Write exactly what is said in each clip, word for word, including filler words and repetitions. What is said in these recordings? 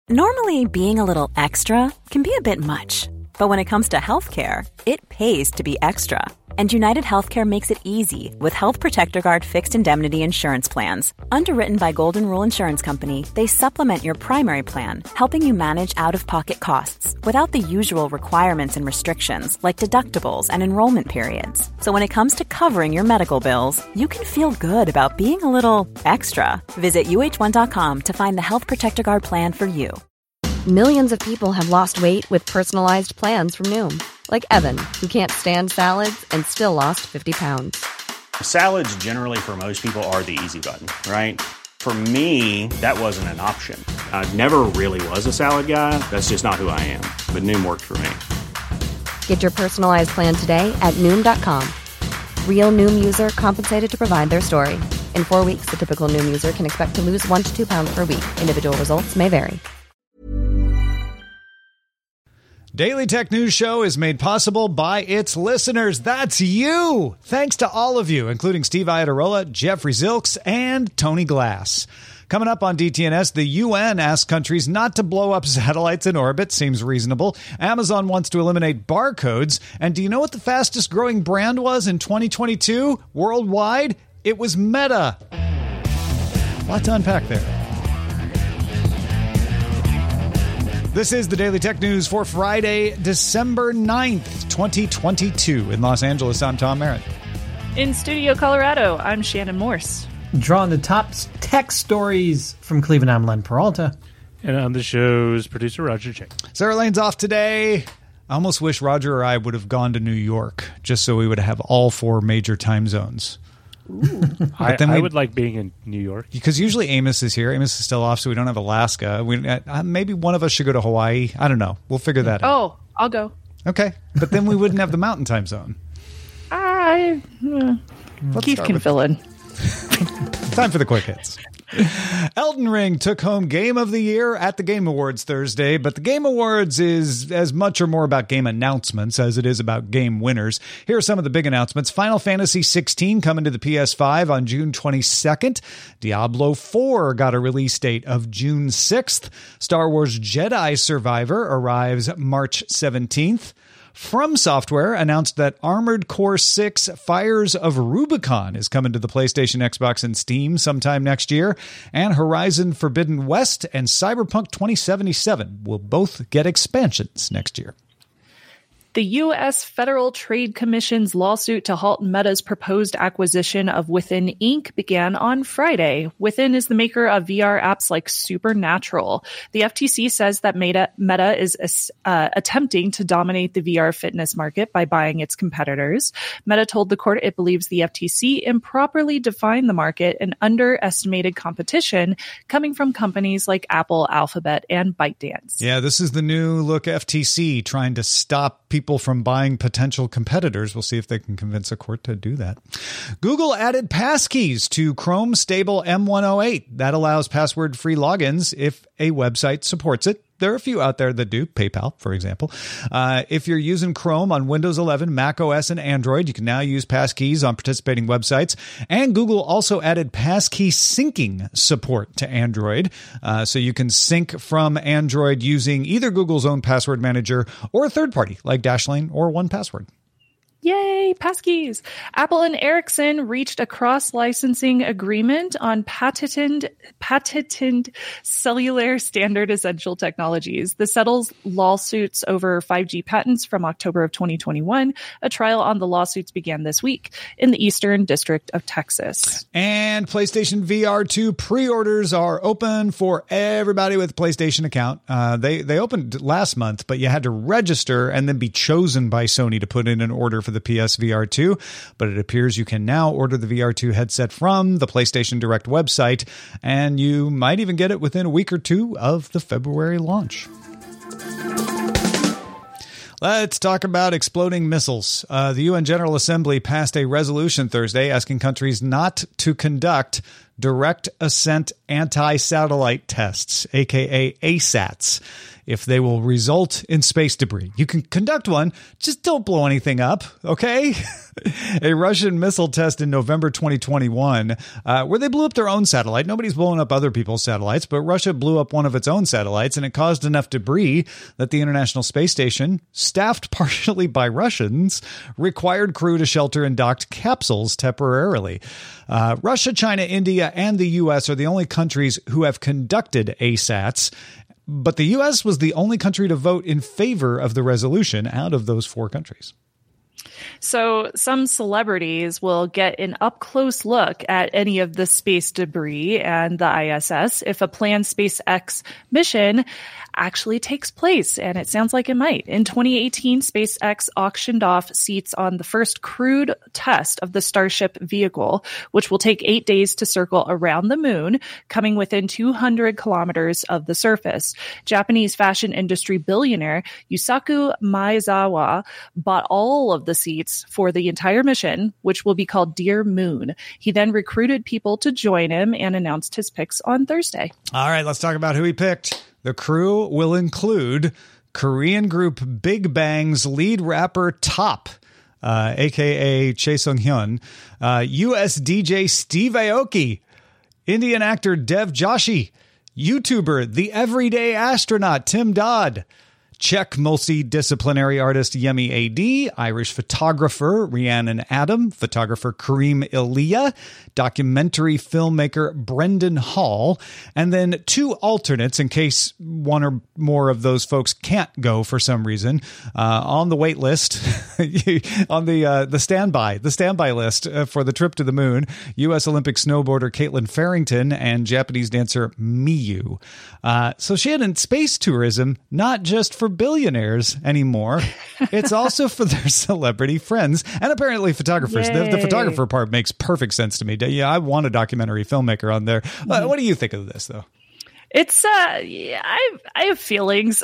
Normally, being a little extra can be a bit much. But when it comes to healthcare, it pays to be extra. And United Healthcare makes it easy with Health Protector Guard fixed indemnity insurance plans. Underwritten by Golden Rule Insurance Company, they supplement your primary plan, helping you manage out-of-pocket costs without the usual requirements and restrictions like deductibles and enrollment periods. So when it comes to covering your medical bills, you can feel good about being a little extra. Visit U H one dot com to find the Health Protector Guard plan for you. Millions of people have lost weight with personalized plans from Noom. Like Evan, who can't stand salads and still lost fifty pounds. Salads generally for most people are the easy button, right? For me, that wasn't an option. I never really was a salad guy. That's just not who I am. But Noom worked for me. Get your personalized plan today at Noom dot com. Real Noom user compensated to provide their story. In four weeks, the typical Noom user can expect to lose one to two pounds per week. Individual results may vary. Daily Tech News Show is made possible by its listeners. That's you! Thanks to all of you, including Steve Iadarola, Jeffrey Zilks, and Tony Glass. Coming up on D T N S, the U N asks countries not to blow up satellites in orbit. Seems reasonable. Amazon wants to eliminate barcodes. And do you know what the fastest growing brand was in twenty twenty-two worldwide? It was Meta. A lot to unpack there. This is the Daily Tech News for Friday, December ninth, twenty twenty-two. In Los Angeles, I'm Tom Merritt. In Studio Colorado, I'm Shannon Morse. Drawing the top tech stories from Cleveland, I'm Len Peralta. And on the show's producer, Roger Chang. Sarah Lane's off today. I almost wish Roger or I would have gone to New York, just so we would have all four major time zones. Ooh. I, I would like being in New York. Because usually Amos is here. Amos is still off, so we don't have Alaska. We uh, Maybe one of us should go to Hawaii. I don't know. We'll figure that out. Oh, I'll go. Okay. But then we wouldn't have the mountain time zone. I... Uh, Keith can fill in. Time for the quick hits. Elden Ring took home Game of the Year at the Game Awards Thursday, but the Game Awards is as much or more about game announcements as it is about game winners. Here are some of the big announcements. Final Fantasy sixteen coming to the P S five on June twenty-second. Diablo four got a release date of June sixth. Star Wars Jedi Survivor arrives March seventeenth. From Software announced that Armored Core six Fires of Rubicon is coming to the PlayStation, Xbox, and Steam sometime next year. And Horizon Forbidden West and Cyberpunk twenty seventy-seven will both get expansions next year. The U S Federal Trade Commission's lawsuit to halt Meta's proposed acquisition of Within Incorporated began on Friday. Within is the maker of V R apps like Supernatural. The F T C says that Meta, Meta is uh, attempting to dominate the V R fitness market by buying its competitors. Meta told the court it believes the F T C improperly defined the market and underestimated competition coming from companies like Apple, Alphabet, and ByteDance. Yeah, this is the new look F T C trying to stop people people from buying potential competitors. We'll see if they can convince a court to do that. Google added passkeys to Chrome Stable M one oh eight. That allows password-free logins if a website supports it. There are a few out there that do, PayPal, for example. Uh, if you're using Chrome on Windows eleven, Mac O S, and Android, you can now use passkeys on participating websites. And Google also added passkey syncing support to Android. Uh, so you can sync from Android using either Google's own password manager or a third party like Dashlane or one Password. Yay, passkeys. Apple and Ericsson reached a cross-licensing agreement on patented patented cellular standard essential technologies. This settles lawsuits over five G patents from October of twenty twenty-one. A trial on the lawsuits began this week in the Eastern District of Texas. And PlayStation V R two pre-orders are open for everybody with a PlayStation account. Uh, they, they opened last month, but you had to register and then be chosen by Sony to put in an order for the P S V R two, but it appears you can now order the V R two headset from the PlayStation Direct website, and you might even get it within a week or two of the February launch. Let's talk about exploding missiles. Uh, the U N General Assembly passed a resolution Thursday asking countries not to conduct direct ascent anti-satellite tests, aka A SATs. if they will result in space debris. You can conduct one, just don't blow anything up, okay? A Russian missile test in November twenty twenty-one, uh, where they blew up their own satellite. Nobody's blowing up other people's satellites, but Russia blew up one of its own satellites, and it caused enough debris that the International Space Station, staffed partially by Russians, required crew to shelter in docked capsules temporarily. Uh, Russia, China, India, and the U S are the only countries who have conducted A SATs, but the U S was the only country to vote in favor of the resolution out of those four countries. So some celebrities will get an up-close look at any of the space debris and the I S S if a planned SpaceX mission actually takes place, and it sounds like it might. In twenty eighteen, SpaceX auctioned off seats on the first crewed test of the Starship vehicle, which will take eight days to circle around the moon, coming within two hundred kilometers of the surface. Japanese fashion industry billionaire Yusaku Maezawa bought all of the seats for the entire mission, which will be called Dear Moon. He then recruited people to join him and announced his picks on Thursday. All right, let's talk about who he picked. The crew will include Korean group Big Bang's lead rapper Top, uh, a k a. Chae Sung-hyun, uh, U S D J Steve Aoki, Indian actor Dev Joshi, YouTuber The Everyday Astronaut Tim Dodd, Czech multidisciplinary artist Yemi A D, Irish photographer Rhiannon Adam, photographer Kareem Illia, documentary filmmaker Brendan Hall, and then two alternates in case one or more of those folks can't go for some reason. Uh, on the wait list, on the uh, the standby, the standby list uh, for the trip to the moon, U S Olympic snowboarder Caitlin Farrington and Japanese dancer Miyu. Uh, so Shannon, space tourism, not just for billionaires anymore. It's also for their celebrity friends and apparently photographers. The, the photographer part makes perfect sense to me. Yeah, I want a documentary filmmaker on there. Mm-hmm. Uh, what do you think of this, though? It's, uh, yeah, I, I have feelings.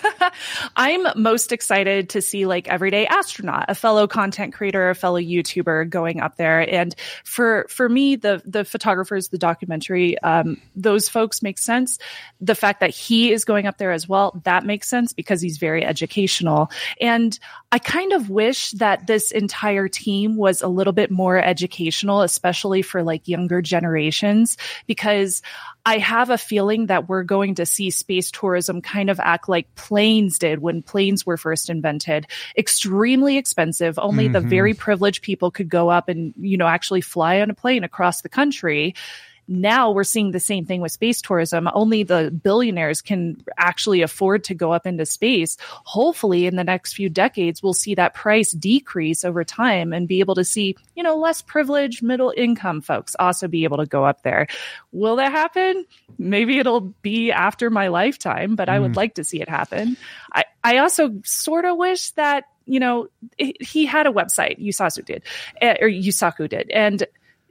I'm most excited to see like Everyday Astronaut, a fellow content creator, a fellow YouTuber going up there. And for, for me, the, the photographers, the documentary, um, those folks make sense. The fact that he is going up there as well, that makes sense because he's very educational. And I kind of wish that this entire team was a little bit more educational, especially for like younger generations, because I have a feeling that we're going to see space tourism kind of act like planes did when planes were first invented. Extremely expensive. Only mm-hmm. the very privileged people could go up and, you know, actually fly on a plane across the country. Now we're seeing the same thing with space tourism. Only the billionaires can actually afford to go up into space. Hopefully in the next few decades, we'll see that price decrease over time and be able to see, you know, less privileged middle income folks also be able to go up there. Will that happen? Maybe it'll be after my lifetime, but mm. I would like to see it happen. I, I also sort of wish that, you know, he had a website, Yusaku did, or Yusaku did, and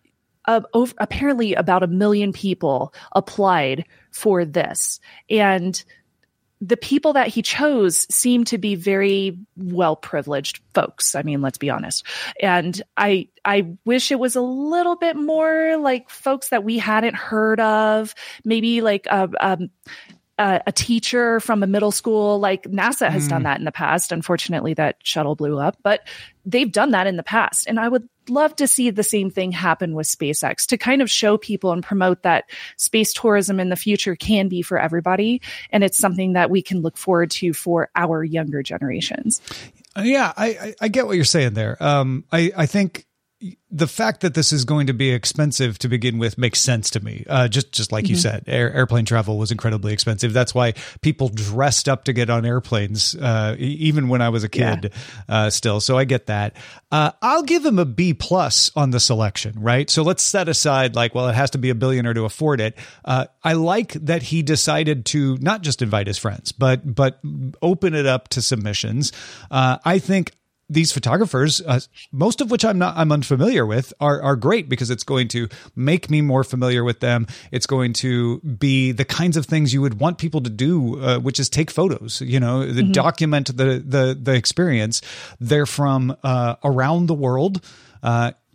Uh, over, apparently about a million people applied for this. And the people that he chose seem to be very well-privileged folks. I mean, let's be honest. And I, I wish it was a little bit more like folks that we hadn't heard of, maybe like a, um, a, a teacher from a middle school. Like NASA has mm. done that in the past. Unfortunately, that shuttle blew up, but they've done that in the past. And I would love to see the same thing happen with SpaceX to kind of show people and promote that space tourism in the future can be for everybody. And it's something that we can look forward to for our younger generations. Yeah, I, I, I get what you're saying there. Um, I, I think the fact that this is going to be expensive to begin with makes sense to me. Uh, just, just like mm-hmm. you said, air, airplane travel was incredibly expensive. That's why people dressed up to get on airplanes, uh, even when I was a kid, yeah. uh, still. So I get that. Uh, I'll give him a B plus on the selection, right? So let's set aside like, well, it has to be a billionaire to afford it. Uh, I like that he decided to not just invite his friends, but, but open it up to submissions. Uh, I think these photographers, uh, most of which I'm not, I'm unfamiliar with, are are great because it's going to make me more familiar with them. It's going to be the kinds of things you would want people to do, uh, which is take photos. You know, the, mm-hmm. document the the the experience. They're from uh, around the world. Uh,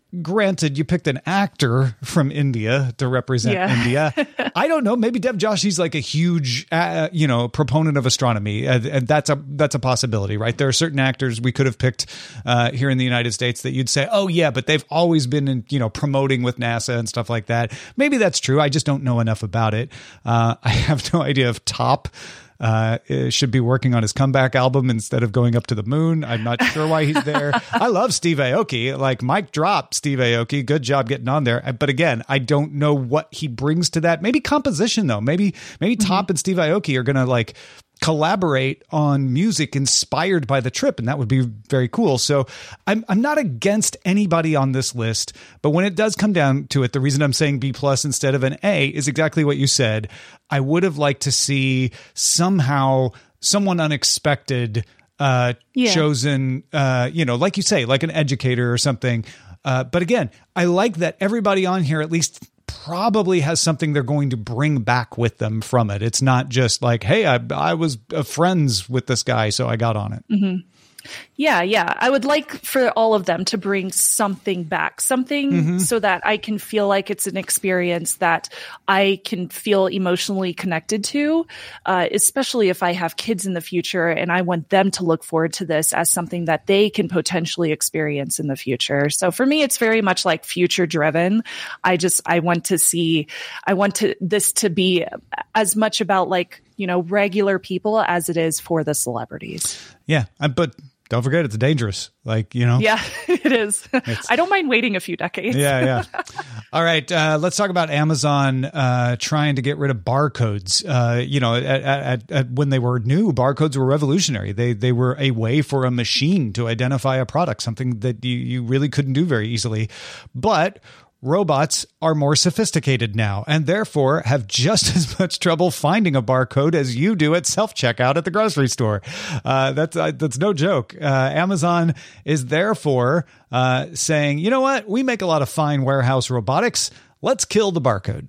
granted, you picked an actor from India to represent Yeah. India. I don't know. Maybe Dev Joshi's like a huge, uh, you know, proponent of astronomy, and, and that's a that's a possibility, right? There are certain actors we could have picked uh, here in the United States that you'd say, oh yeah, but they've always been, in, you know, promoting with NASA and stuff like that. Maybe that's true. I just don't know enough about it. Uh, I have no idea if Top uh should be working on his comeback album instead of going up to the moon. I'm not sure why he's there. I love Steve Aoki. Like, mic drop, Steve Aoki. Good job getting on there. But again, I don't know what he brings to that. Maybe composition, though. Maybe maybe mm-hmm. Top and Steve Aoki are gonna like collaborate on music inspired by the trip, and that would be very cool. So I'm I'm not against anybody on this list, but when it does come down to it, the reason I'm saying B plus instead of an A is exactly what you said. I would have liked to see somehow someone unexpected uh yeah. chosen, uh you know, like you say, like an educator or something. Uh but again, I like that everybody on here at least probably has something they're going to bring back with them from it. It's not just like, hey, I, I was uh, friends with this guy, so I got on it. Mm-hmm. Yeah, yeah. I would like for all of them to bring something back, something mm-hmm. so that I can feel like it's an experience that I can feel emotionally connected to, uh, especially if I have kids in the future and I want them to look forward to this as something that they can potentially experience in the future. So for me, it's very much like future driven. I just, I want to see, I want to this to be as much about like, you know, regular people as it is for the celebrities. Yeah, but don't forget, it's dangerous. Like, you know. Yeah, it is. I don't mind waiting a few decades. Yeah, yeah. All right, uh, let's talk about Amazon uh, trying to get rid of barcodes. Uh, you know, at, at, at, when they were new, barcodes were revolutionary. They they were a way for a machine to identify a product, something that you, you really couldn't do very easily. But robots are more sophisticated now and therefore have just as much trouble finding a barcode as you do at self-checkout at the grocery store. Uh, that's uh, that's no joke. Uh, Amazon is therefore uh, saying, you know what? We make a lot of fine warehouse robotics. Let's kill the barcode.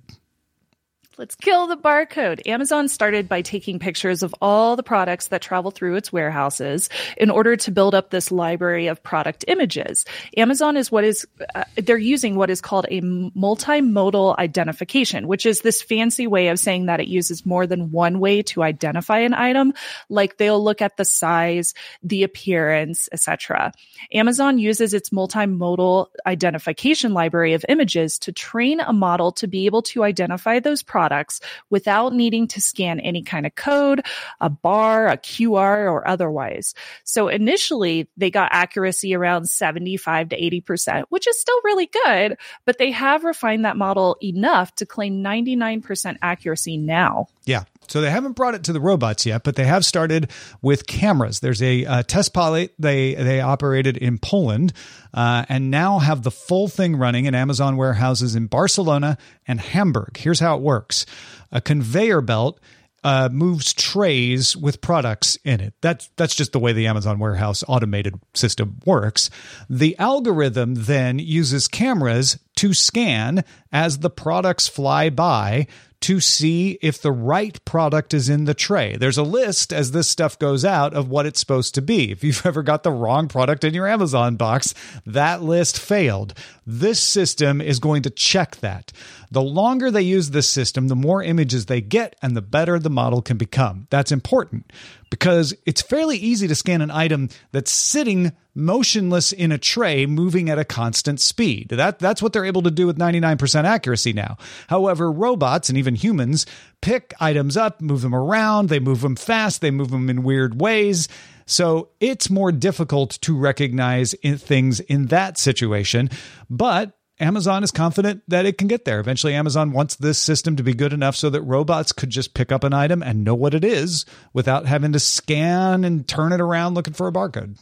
Let's kill the barcode. Amazon started by taking pictures of all the products that travel through its warehouses in order to build up this library of product images. Amazon is what is, uh, they're using what is called a multimodal identification, which is this fancy way of saying that it uses more than one way to identify an item. Like they'll look at the size, the appearance, et cetera. Amazon uses its multimodal identification library of images to train a model to be able to identify those products products without needing to scan any kind of code, a bar, a Q R, or otherwise. So initially, they got accuracy around seventy-five to eighty percent, which is still really good, but they have refined that model enough to claim ninety-nine percent accuracy now. Yeah. So they haven't brought it to the robots yet, but they have started with cameras. There's a uh, test pilot they they operated in Poland uh, and now have the full thing running in Amazon warehouses in Barcelona and Hamburg. Here's how it works. A conveyor belt uh, moves trays with products in it. That's, that's just the way the Amazon warehouse automated system works. The algorithm then uses cameras to scan as the products fly by to see if the right product is in the tray. There's a list as this stuff goes out of what it's supposed to be. If you've ever got the wrong product in your Amazon box, that list failed. This system is going to check that. The longer they use this system, the more images they get and the better the model can become. That's important because it's fairly easy to scan an item that's sitting motionless in a tray, moving at a constant speed. That, that's what they're able to do with ninety-nine percent accuracy now. However, robots and even humans pick items up, move them around, they move them fast, they move them in weird ways. So it's more difficult to recognize in things in that situation. But Amazon is confident that it can get there. Eventually, Amazon wants this system to be good enough so that robots could just pick up an item and know what it is without having to scan and turn it around looking for a barcode.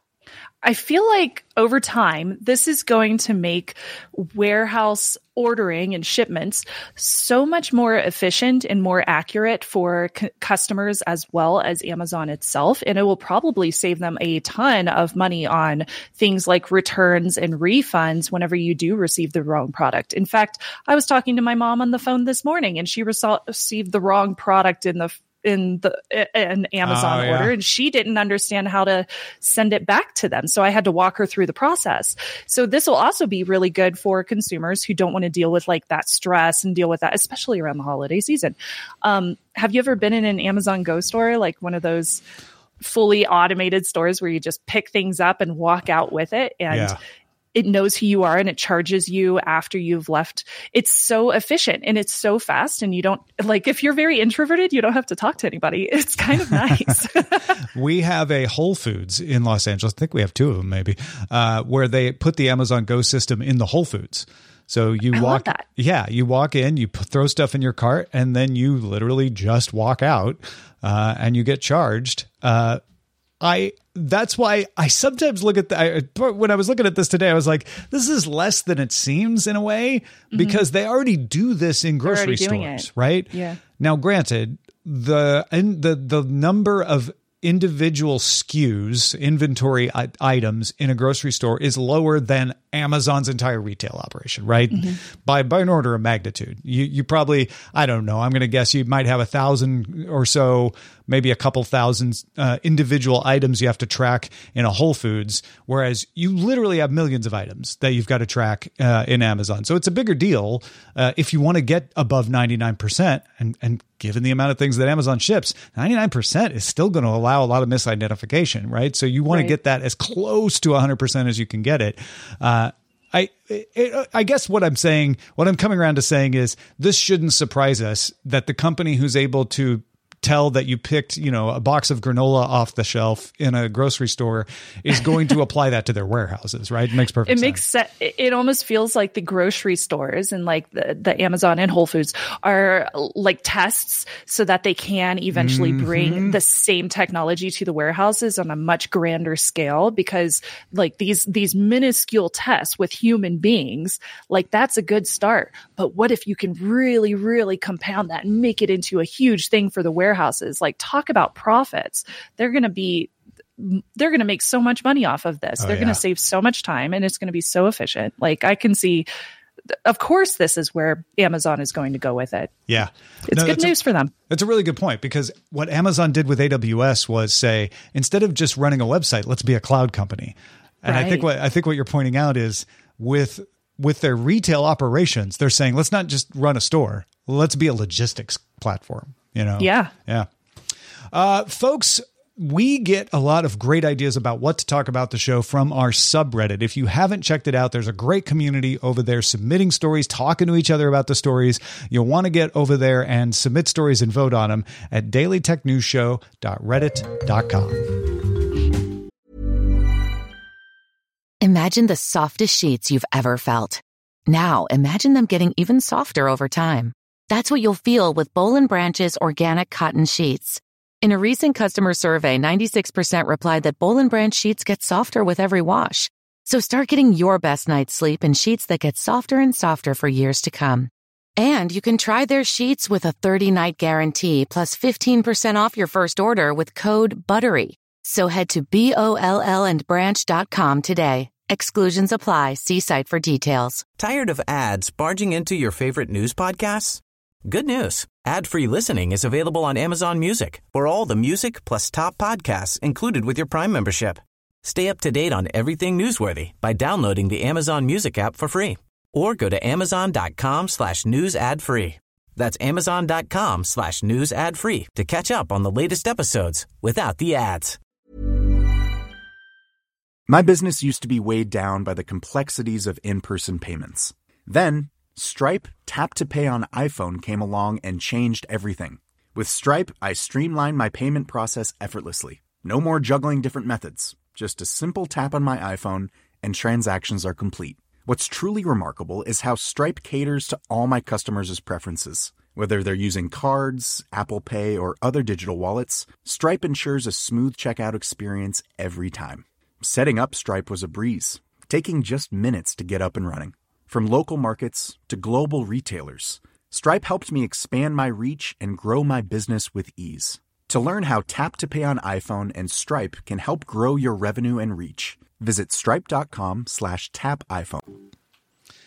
I feel like over time, this is going to make warehouse ordering and shipments so much more efficient and more accurate for c- customers as well as Amazon itself. And it will probably save them a ton of money on things like returns and refunds whenever you do receive the wrong product. In fact, I was talking to my mom on the phone this morning and she received the wrong product in the in the an Amazon oh, yeah. order, and she didn't understand how to send it back to them. So I had to walk her through the process. So this will also be really good for consumers who don't want to deal with like that stress and deal with that, especially around the holiday season. Um, have you ever been in an Amazon Go store, like one of those fully automated stores where you just pick things up and walk out with it? And yeah. it knows who you are and it charges you after you've left. It's so efficient and it's so fast. And you don't, like, if you're very introverted, you don't have to talk to anybody. It's kind of nice. We have a Whole Foods in Los Angeles. I think we have two of them maybe, uh, where they put the Amazon Go system in the Whole Foods. So you I walk, love that. yeah, you walk in, you p- throw stuff in your cart, and then you literally just walk out, uh, and you get charged. Uh, I, that's why I sometimes look at the, I, when I was looking at this today, I was like, this is less than it seems in a way, because mm-hmm. they already do this in grocery stores, right? Yeah. Now, granted, the, and the, the number of individual S K Us, inventory I- items in a grocery store is lower than Amazon's entire retail operation, right? Mm-hmm. By by an order of magnitude. You you probably, I don't know, I'm going to guess you might have a thousand or so, maybe a couple thousand uh, individual items you have to track in a Whole Foods, whereas you literally have millions of items that you've got to track uh, in Amazon. So it's a bigger deal uh, if you want to get above ninety-nine percent, and and given the amount of things that Amazon ships, ninety-nine percent is still going to allow a lot of misidentification, right? So you want right. to get that as close to one hundred percent as you can get it. Uh, I it, I guess what I'm saying, what I'm coming around to saying is this shouldn't surprise us that the company who's able to tell that you picked, you know, a box of granola off the shelf in a grocery store is going to apply that to their warehouses, right? It makes perfect it sense. It makes sense. It almost feels like the grocery stores and like the, the Amazon and Whole Foods are like tests so that they can eventually mm-hmm. bring the same technology to the warehouses on a much grander scale, because like these, these minuscule tests with human beings, like that's a good start. But what if you can really, really compound that and make it into a huge thing for the warehouse? Houses, like talk about profits. They're going to be, they're going to make so much money off of this. Oh, they're yeah. going to save so much time, and it's going to be so efficient. Like I can see, of course, this is where Amazon is going to go with it. Yeah. It's no, good news a, for them. That's a really good point, because what Amazon did with A W S was say, instead of just running a website, let's be a cloud company. And right. I think what, I think what you're pointing out is with, with their retail operations, they're saying, let's not just run a store. Let's be a logistics platform. You know? Yeah. Yeah. Uh, folks, we get a lot of great ideas about what to talk about the show from our subreddit. If you haven't checked it out, there's a great community over there submitting stories, talking to each other about the stories. You'll want to get over there and submit stories and vote on them at daily tech news show dot reddit dot com. Imagine the softest sheets you've ever felt. Now imagine them getting even softer over time. That's what you'll feel with Boll and Branch's organic cotton sheets. In a recent customer survey, ninety-six percent replied that Boll and Branch sheets get softer with every wash. So start getting your best night's sleep in sheets that get softer and softer for years to come. And you can try their sheets with a thirty-night guarantee plus fifteen percent off your first order with code BUTTERY. So head to B O L L and branch dot com today. Exclusions apply. See site for details. Tired of ads barging into your favorite news podcasts? Good news. Ad-free listening is available on Amazon Music for all the music plus top podcasts included with your Prime membership. Stay up to date on everything newsworthy by downloading the Amazon Music app for free or go to amazon.com slash news ad free. That's amazon.com slash news ad free to catch up on the latest episodes without the ads. My business used to be weighed down by the complexities of in-person payments. Then Stripe Tap to Pay on iPhone came along and changed everything. With Stripe, I streamlined my payment process effortlessly. No more juggling different methods. Just a simple tap on my iPhone and transactions are complete. What's truly remarkable is how Stripe caters to all my customers' preferences. Whether they're using cards, Apple Pay, or other digital wallets, Stripe ensures a smooth checkout experience every time. Setting up Stripe was a breeze, taking just minutes to get up and running. From local markets to global retailers, Stripe helped me expand my reach and grow my business with ease. To learn how Tap to Pay on iPhone and Stripe can help grow your revenue and reach, visit stripe.com slash tap iPhone.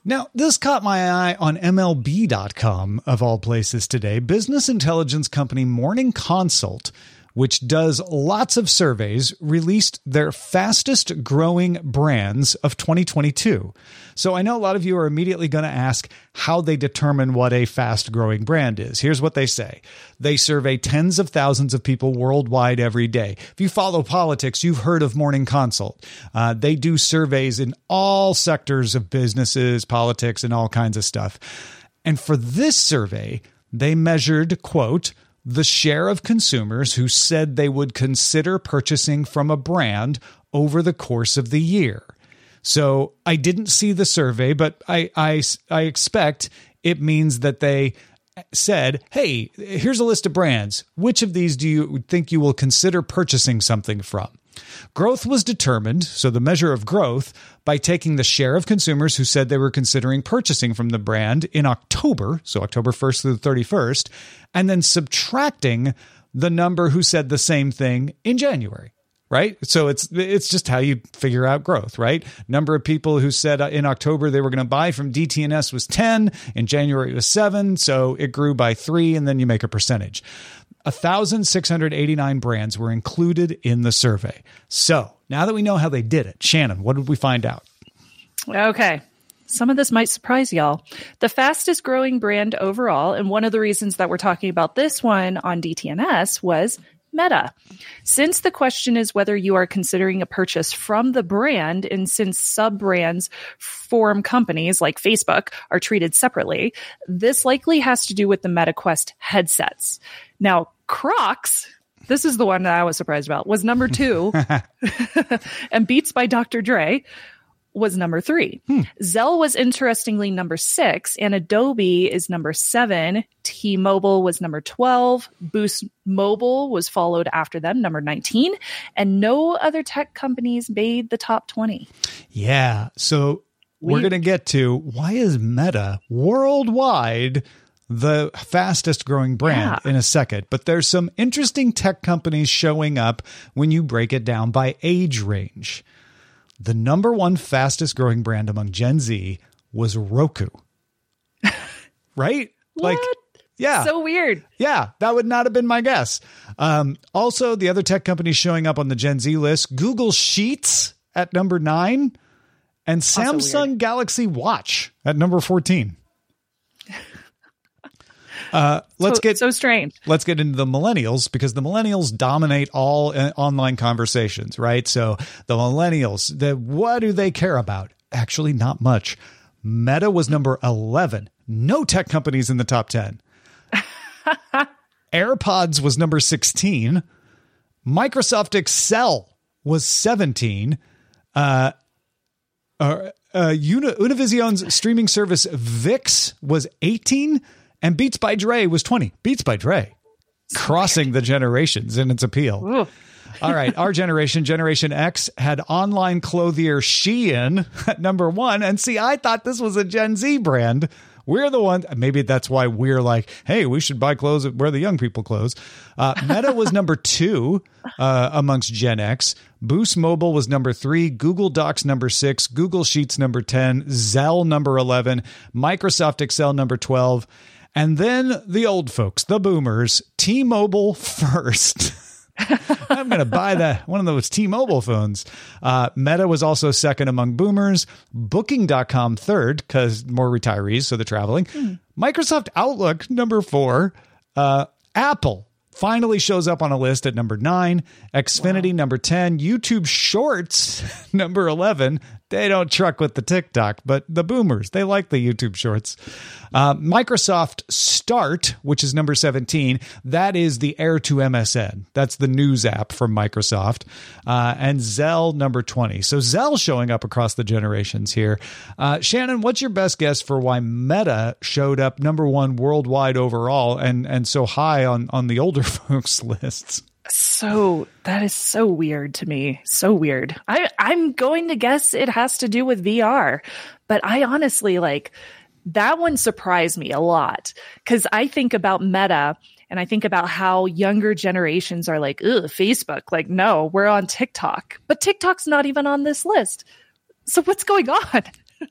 Now, this caught my eye on M L B dot com, of all places today. Business intelligence company Morning Consult, which does lots of surveys, released their fastest growing brands of twenty twenty-two. So I know a lot of you are immediately going to ask how they determine what a fast growing brand is. Here's what they say. They survey tens of thousands of people worldwide every day. If you follow politics, you've heard of Morning Consult. Uh, they do surveys in all sectors of businesses, politics, and all kinds of stuff. And for this survey, they measured, quote, the share of consumers who said they would consider purchasing from a brand over the course of the year. So I didn't see the survey, but I, I, I expect it means that they said, hey, here's a list of brands. Which of these do you think you will consider purchasing something from? Growth was determined, so the measure of growth, by taking the share of consumers who said they were considering purchasing from the brand in October, so October first through the thirty-first, and then subtracting the number who said the same thing in January, right? So it's it's just how you figure out growth, right? Number of people who said in October they were going to buy from D T N S was ten, in January it was seven, so it grew by three, and then you make a percentage. one thousand six hundred eighty-nine brands were included in the survey. So now that we know how they did it, Shannon, what did we find out? Okay. Some of this might surprise y'all. The fastest growing brand overall, and one of the reasons that we're talking about this one on D T N S, was Meta. Since the question is whether you are considering a purchase from the brand, and since sub-brands form companies like Facebook are treated separately, this likely has to do with the MetaQuest headsets. Now, Crocs, this is the one that I was surprised about, was number two, and Beats by Doctor Dre was number three. Hmm. Zelle was interestingly number six, and Adobe is number seven. T-Mobile was number twelve. Boost Mobile was followed after them, number nineteen, and no other tech companies made the top twenty. Yeah, so we're going to get to why is Meta worldwide the fastest growing brand yeah. in a second. But there's some interesting tech companies showing up when you break it down by age range. The number one fastest growing brand among Gen Z was Roku. Right? What? Like, yeah. So weird. Yeah, that would not have been my guess. Um, also, the other tech companies showing up on the Gen Z list, Google Sheets at number nine and Samsung Galaxy Watch at number fourteen. Uh, let's so, get so strange. Let's get into the millennials, because the millennials dominate all uh, online conversations, right? So the millennials, the, what do they care about? Actually, not much. Meta was number eleven. No tech companies in the top ten. AirPods was number sixteen. Microsoft Excel was seventeen. Uh, uh, uh, Uni- Univision's streaming service ViX was eighteen. And Beats by Dre was twenty. Beats by Dre, crossing the generations in its appeal. Ooh. All right, our generation, Generation X, had online clothier Shein at number one. And see, I thought this was a Gen Z brand. We're the one. Maybe that's why we're like, hey, we should buy clothes where the young people clothes. Uh, Meta was number two uh, amongst Gen X. Boost Mobile was number three. Google Docs number six. Google Sheets number ten. Zelle number eleven. Microsoft Excel number twelve. And then the old folks, the boomers, T-Mobile first. I'm going to buy that one of those T-Mobile phones. Uh, Meta was also second among boomers. Booking dot com third, because more retirees, so they're traveling. Mm. Microsoft Outlook, number four. Uh, Apple finally shows up on a list at number nine. Xfinity, wow. number ten. YouTube Shorts, number eleven. They don't truck with the TikTok, but the boomers, they like the YouTube Shorts. Uh, Microsoft Start, which is number seventeen. That is the heir to M S N. That's the news app from Microsoft. Uh, and Zelle, number twenty. So Zelle showing up across the generations here. Uh, Shannon, what's your best guess for why Meta showed up number one worldwide overall and, and so high on, on the older folks' lists? So that is so weird to me. So weird. I, I'm going to guess it has to do with V R, but I honestly like that one surprised me a lot, because I think about Meta and I think about how younger generations are like, ugh, Facebook. Like, no, we're on TikTok, but TikTok's not even on this list. So what's going on?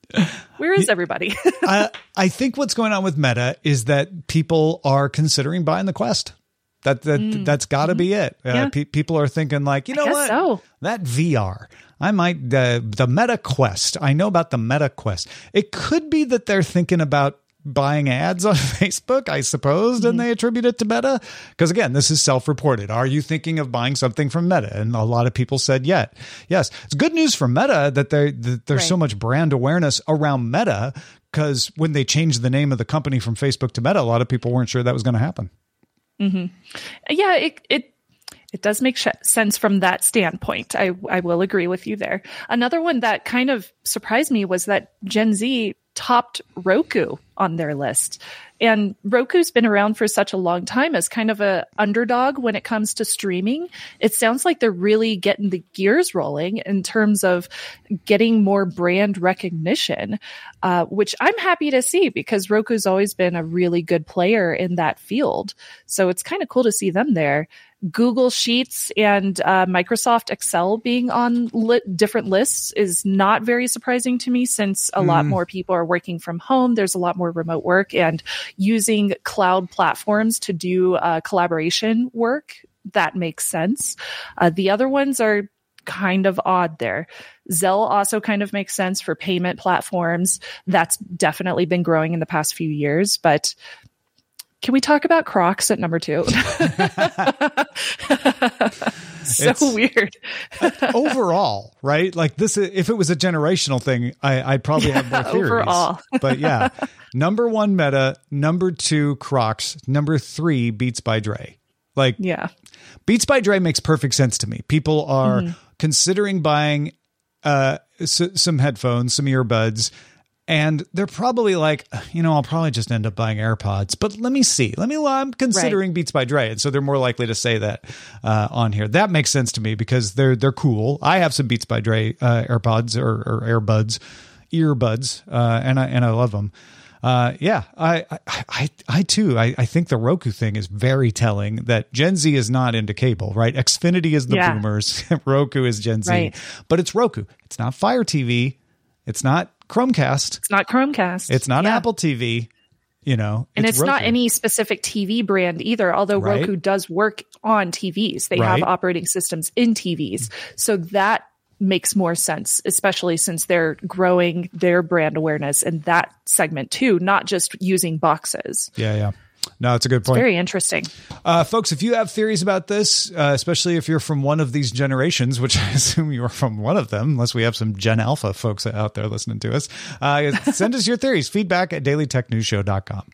Where is everybody? I, I think what's going on with Meta is that people are considering buying the Quest. That that mm. that's got to mm-hmm. be it. Uh, yeah. pe- people are thinking like, you know what? So. That V R, I might uh, the Meta Quest. I know about the Meta Quest. It could be that they're thinking about buying ads on Facebook, I suppose, mm-hmm. and they attribute it to Meta. Because again, this is self-reported. Are you thinking of buying something from Meta? And a lot of people said yet. Yes. It's good news for Meta that, they, that there's right. so much brand awareness around Meta, because when they changed the name of the company from Facebook to Meta, a lot of people weren't sure that was going to happen. Mm-hmm. Yeah, it, it it does make sh- sense from that standpoint. I, I will agree with you there. Another one that kind of surprised me was that Gen Z topped Roku on their list. And Roku's been around for such a long time as kind of a underdog when it comes to streaming. It sounds like they're really getting the gears rolling in terms of getting more brand recognition, uh, which I'm happy to see because Roku's always been a really good player in that field. So it's kind of cool to see them there. Google Sheets and uh, Microsoft Excel being on li- different lists is not very surprising to me, since a mm. lot more people are working from home. There's a lot more remote work, and using cloud platforms to do uh, collaboration work, that makes sense. Uh, the other ones are kind of odd there. Zelle also kind of makes sense for payment platforms. That's definitely been growing in the past few years, but can we talk about Crocs at number two? So it's weird. Overall, right? Like this, if it was a generational thing, I, I'd probably have more theories. Overall. But yeah, number one Meta, number two Crocs, number three Beats by Dre. Like, yeah, Beats by Dre makes perfect sense to me. People are mm-hmm. considering buying uh, s- some headphones, some earbuds. And they're probably like, you know, I'll probably just end up buying AirPods, but let me see. Let me, I'm considering right. Beats by Dre. And so they're more likely to say that uh, on here. That makes sense to me because they're, they're cool. I have some Beats by Dre uh, AirPods or, or AirBuds, earbuds, uh, and I, and I love them. Uh, yeah, I, I, I, I too, I, I think the Roku thing is very telling that Gen Z is not into cable, right? Xfinity is the yeah. boomers. Roku is Gen Z, right. but it's Roku. It's not Fire T V. It's not Chromecast. It's not Chromecast. It's not yeah. Apple T V, you know. And it's, it's not any specific T V brand either, although right. Roku does work on T Vs. They right. have operating systems in T Vs. So that makes more sense, especially since they're growing their brand awareness in that segment too, not just using boxes. Yeah, yeah. No, it's a good point. It's very interesting. Uh, folks, if you have theories about this, uh, especially if you're from one of these generations, which I assume you are from one of them, unless we have some Gen Alpha folks out there listening to us, uh, send us your theories. Feedback at daily tech news show dot com.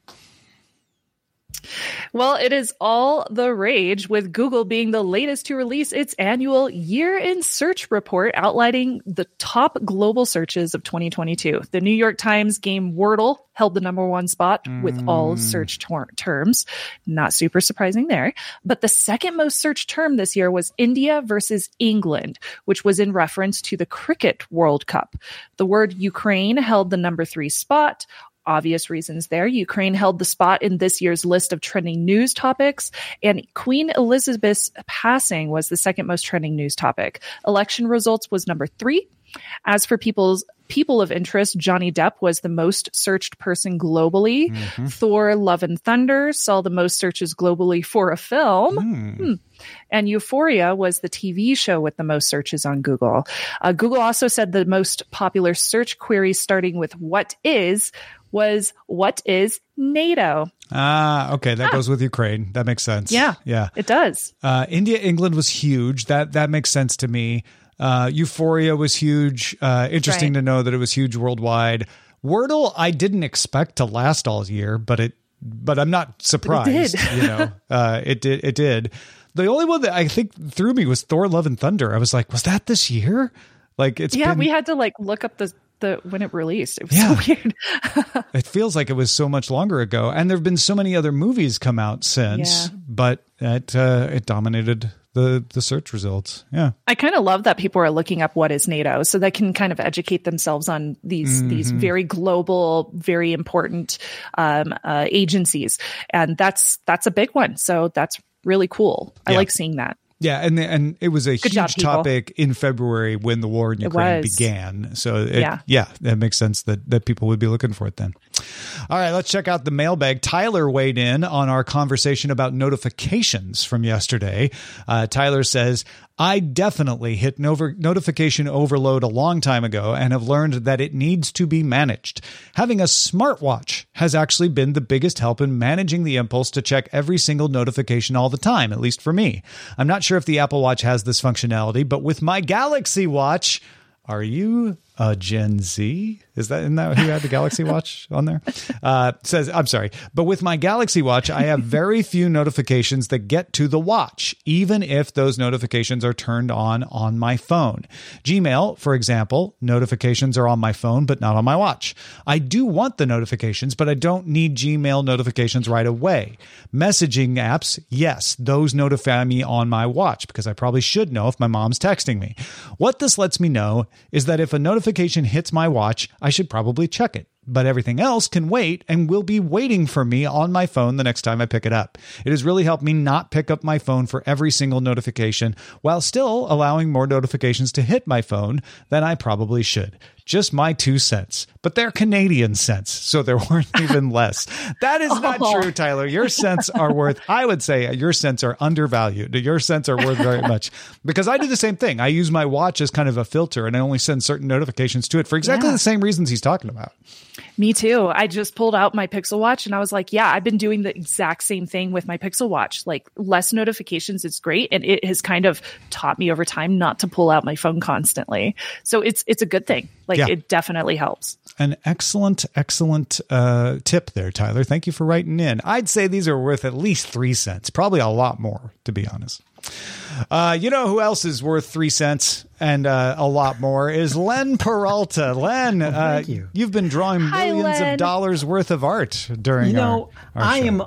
Well, it is all the rage, with Google being the latest to release its annual Year in Search report outlining the top global searches of twenty twenty-two. The New York Times game Wordle held the number one spot mm. with all search ter- terms. Not super surprising there. But the second most searched term this year was India versus England, which was in reference to the Cricket World Cup. The word Ukraine held the number three spot. Obvious reasons there. Ukraine held the spot in this year's list of trending news topics, and Queen Elizabeth's passing was the second most trending news topic. Election results was number three. As for people's people of interest, Johnny Depp was the most searched person globally. Mm-hmm. Thor: Love and Thunder saw the most searches globally for a film. Mm. Hmm. And Euphoria was the T V show with the most searches on Google. Uh, Google also said the most popular search queries starting with "what is" was "what is NATO?" Ah, okay. That ah. goes with Ukraine. That makes sense. Yeah, yeah, it does. Uh, India, England was huge. That that makes sense to me. Uh, Euphoria was huge. Uh, interesting right. to know that it was huge worldwide. Wordle, I didn't expect to last all year, but it, but I'm not surprised. But it did. You know, uh, it did. It did. The only one that I think threw me was Thor: Love and Thunder. I was like, was that this year? Like, it's yeah. been... we had to like look up the the when it released. It was yeah. so weird. It feels like it was so much longer ago, and there have been so many other movies come out since, yeah. but it uh, it dominated the the search results. Yeah, I kind of love that people are looking up what is NATO, so they can kind of educate themselves on these mm-hmm. these very global, very important um, uh, agencies, and that's that's a big one. So that's really cool. I yeah. like seeing that. Yeah, and and it was a Good huge job, people. topic in February when the war in Ukraine was. began. So it, Yeah. yeah, that makes sense that, that people would be looking for it then. All right, let's check out the mailbag. Tyler weighed in on our conversation about notifications from yesterday. Uh, Tyler says, I definitely hit no- notification overload a long time ago and have learned that it needs to be managed. Having a smartwatch has actually been the biggest help in managing the impulse to check every single notification all the time, at least for me. I'm not sure if the Apple Watch has this functionality, but with my Galaxy Watch, are you a Gen Z? Is that, isn't that who had the Galaxy Watch on there? Uh, says, I'm sorry, but with my Galaxy Watch, I have very few notifications that get to the watch, even if those notifications are turned on on my phone. Gmail, for example, notifications are on my phone, but not on my watch. I do want the notifications, but I don't need Gmail notifications right away. Messaging apps, yes, those notify me on my watch because I probably should know if my mom's texting me. What this lets me know is that if a notification hits my watch, I should probably check it. But everything else can wait and will be waiting for me on my phone the next time I pick it up. It has really helped me not pick up my phone for every single notification while still allowing more notifications to hit my phone than I probably should. Just my two cents. But they're Canadian cents, so they're worth even less. That is not Oh. true, Tyler. Your cents are worth, I would say your cents are undervalued. Your cents are worth very much. Because I do the same thing. I use my watch as kind of a filter, and I only send certain notifications to it for exactly Yeah. the same reasons he's talking about. Me too. I just pulled out my Pixel Watch and I was like, yeah, I've been doing the exact same thing with my Pixel Watch. Like less notifications is great. And it has kind of taught me over time not to pull out my phone constantly. So it's, it's a good thing. Like Yeah. it definitely helps. An excellent, excellent uh, tip there, Tyler. Thank you for writing in. I'd say these are worth at least three cents, probably a lot more, to be honest. Uh, you know who else is worth three cents and uh, a lot more is Len Peralta. Len, Oh, uh, thank you. you've been drawing Hi, millions Len. of dollars worth of art during You know, our, our I show. am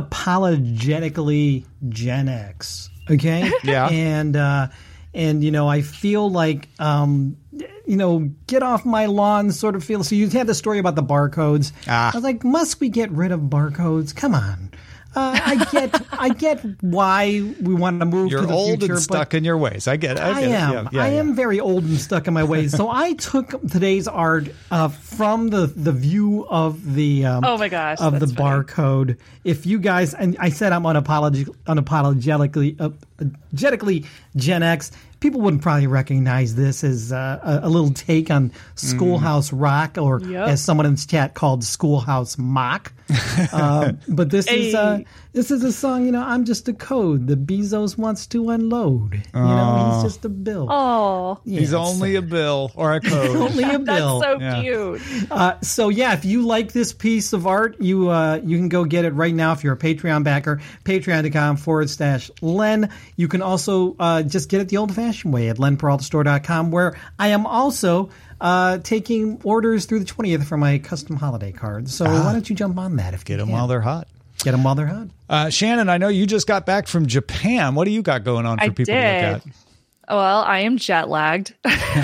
unapologetically Gen X. Okay. Yeah. And uh, and you know, I feel like um, you know, get off my lawn sort of feel. So you had the story about the barcodes. Ah. I was like, must we get rid of barcodes? Come on. Uh, I get, I get why we want to move You're to the old future, and stuck but in your ways. I get it. I, I get it. am. Yeah, yeah, I yeah. am very old and stuck in my ways. So I took today's art uh, from the, the view of the um, Oh my gosh, of the that's funny. barcode. If you guys, and I said I'm unapolog- unapologetically uh, genetically Gen X. People wouldn't probably recognize this as uh, a, a little take on Schoolhouse Rock, or Yep. as someone in the chat called Schoolhouse Mock. uh, but this is uh, Hey. this is a song. You know, I'm just a code. The Bezos wants to unload. You know, he's just a bill. Oh, Yeah, He's it's only a sad. bill or a code. only a that's bill. so Yeah. cute. Uh, so yeah, if you like this piece of art, you uh, you can go get it right now if you're a Patreon backer. Patreon.com forward slash Len. You can also uh, just get it the old-fashioned way at len peralta store dot com, where I am also uh, taking orders through the twentieth for my custom holiday cards. So why don't you jump on that if Get you them can. while they're hot. Get them while they're hot. Uh, Shannon, I know you just got back from Japan. What do you got going on for I people did. to look at? Well, I am jet lagged.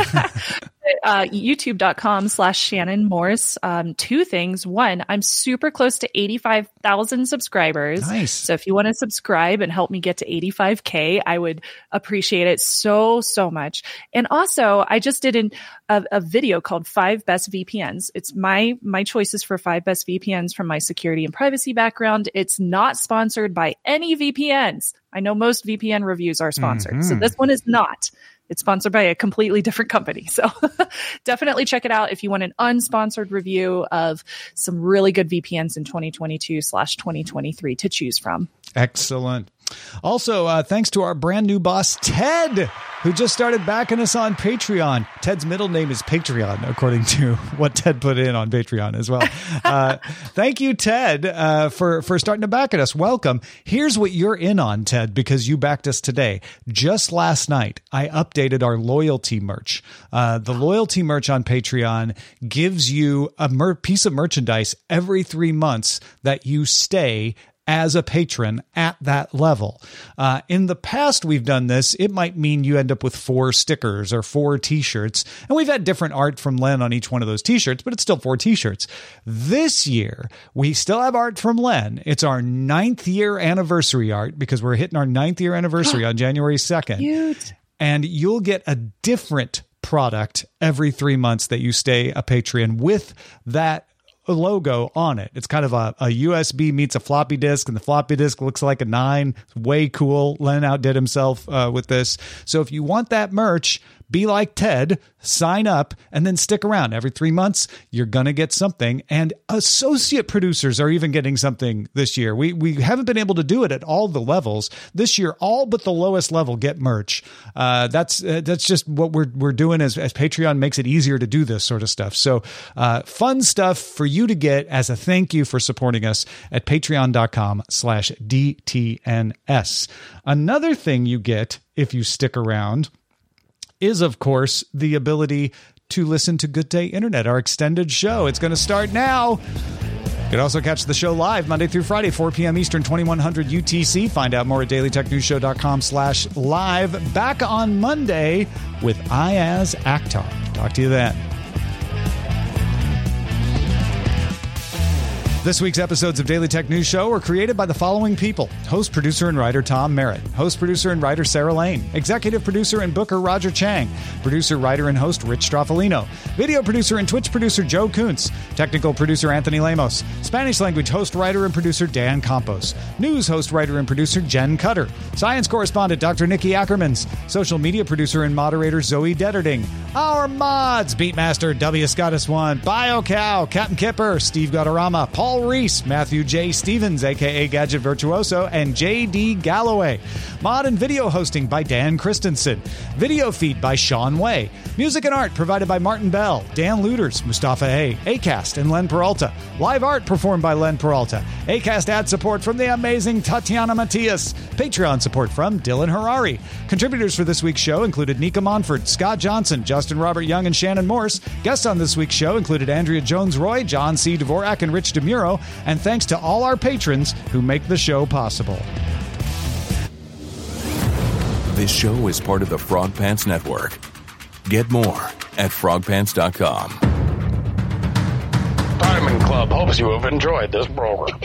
uh, YouTube.com slash Shannon Morse. Um, two things. One, I'm super close to eighty-five thousand subscribers. Nice. So if you want to subscribe and help me get to eighty-five K, I would appreciate it so, so much. And also, I just did an, a, a video called Five Best V P Ns. It's my, my choices for five best V P Ns from my security and privacy background. It's not sponsored by any V P Ns. I know most V P N reviews are sponsored. So this one is not. It's sponsored by a completely different company. So definitely check it out if you want an unsponsored review of some really good V P Ns in twenty twenty-two slash twenty twenty-three to choose from. Excellent. Also, uh, thanks to our brand new boss, Ted, who just started backing us on Patreon. Ted's middle name is Patreon, according to what Ted put in on Patreon as well. Uh, thank you, Ted, uh, for, for starting to back at us. Welcome. Here's what you're in on, Ted, because you backed us today. Just last night, I updated our loyalty merch. Uh, the loyalty merch on Patreon gives you a mer- piece of merchandise every three months that you stay as a patron at that level. Uh, in the past, we've done this. It might mean you end up with four stickers or four t-shirts. And we've had different art from Len on each one of those t-shirts, but it's still four t-shirts. This year, we still have art from Len. It's our ninth year anniversary art because we're hitting our ninth year anniversary on January second. Cute. And you'll get a different product every three months that you stay a Patreon with that logo on it. It's kind of a, a U S B meets a floppy disk, and the floppy disk looks like a nine. It's way cool. Len outdid himself uh, with this. So if you want that merch, be like Ted, sign up, and then stick around. Every three months, you're going to get something. And associate producers are even getting something this year. We we haven't been able to do it at all the levels. This year, all but the lowest level get merch. Uh, that's uh, that's just what we're we're doing as, as Patreon makes it easier to do this sort of stuff. So uh, fun stuff for you to get as a thank you for supporting us at patreon.com slash DTNS. Another thing you get if you stick around is, of course, the ability to listen to Good Day Internet, our extended show. It's going to start now. You can also catch the show live Monday through Friday, four p.m. Eastern, twenty-one hundred U T C. Find out more at dailytechnewsshow.com slash live. Back on Monday with Ayaz Akhtar. Talk to you then. This week's episodes of Daily Tech News Show were created by the following people. Host, producer, and writer Tom Merritt. Host, producer, and writer Sarah Lane. Executive producer and booker Roger Chang. Producer, writer, and host Rich Straffolino. Video producer and Twitch producer Joe Kuntz. Technical producer Anthony Lemos. Spanish language host, writer, and producer Dan Campos. News host, writer, and producer Jen Cutter. Science correspondent Doctor Nikki Ackermans. Social media producer and moderator Zoe Detterding. Our mods, Beatmaster W. Scottus one. BioCow, Captain Kipper, Steve Gaudarama, Paul Reese, Matthew J. Stevens, a k a. Gadget Virtuoso, and J D. Galloway. Mod and video hosting by Dan Christensen. Video feed by Sean Way. Music and art provided by Martin Bell, Dan Luters, Mustafa A., Acast, and Len Peralta. Live art performed by Len Peralta. Acast ad support from the amazing Tatiana Matias. Patreon support from Dylan Harari. Contributors for this week's show included Nika Monford, Scott Johnson, Justin Robert Young, and Shannon Morse. Guests on this week's show included Andrea Jones-Roy, John C. Dvorak, and Rich DeMuro. And thanks to all our patrons who make the show possible. This show is part of the Frog Pants Network. Get more at frog pants dot com. Diamond Club hopes you have enjoyed this program.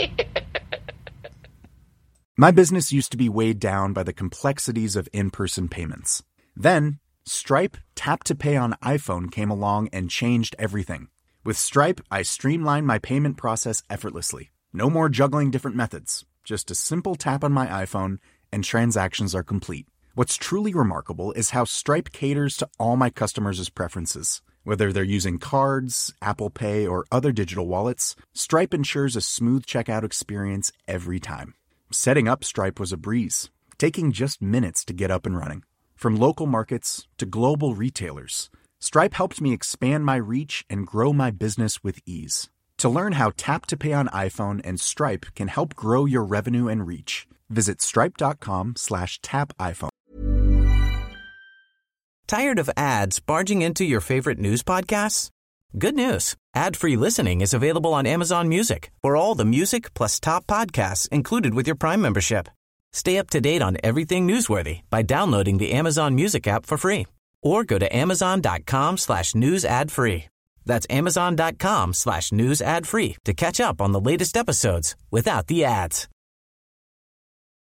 My business used to be weighed down by the complexities of in-person payments. Then, Stripe Tap to Pay on iPhone came along and changed everything. With Stripe, I streamlined my payment process effortlessly. No more juggling different methods. Just a simple tap on my iPhone, and transactions are complete. What's truly remarkable is how Stripe caters to all my customers' preferences. Whether they're using cards, Apple Pay, or other digital wallets, Stripe ensures a smooth checkout experience every time. Setting up Stripe was a breeze, taking just minutes to get up and running. From local markets to global retailers, Stripe helped me expand my reach and grow my business with ease. To learn how Tap to Pay on iPhone and Stripe can help grow your revenue and reach, visit stripe.com slash tap iPhone. Tired of ads barging into your favorite news podcasts? Good news. Ad-free listening is available on Amazon Music for all the music plus top podcasts included with your Prime membership. Stay up to date on everything newsworthy by downloading the Amazon Music app for free. Or go to amazon.com slash news ad free. That's amazon.com slash news ad free to catch up on the latest episodes without the ads.